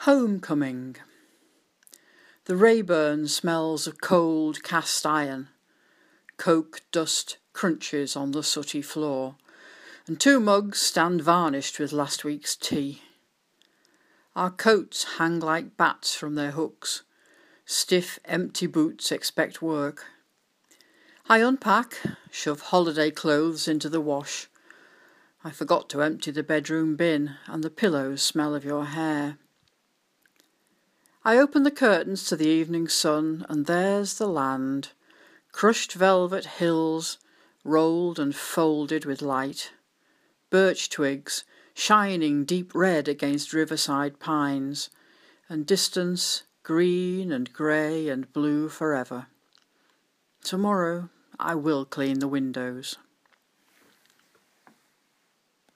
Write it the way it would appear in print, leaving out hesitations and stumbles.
Homecoming. The Rayburn smells of cold cast iron. Coke dust crunches on the sooty floor, and 2 mugs stand varnished with last week's tea. Our coats hang like bats from their hooks. Stiff, empty boots expect work. I unpack, shove holiday clothes into the wash. I forgot to empty the bedroom bin, and the pillows smell of your hair. I open the curtains to the evening sun, and there's the land, crushed velvet hills, rolled and folded with light, birch twigs shining deep red against riverside pines, and distance green and grey and blue forever. Tomorrow I will clean the windows.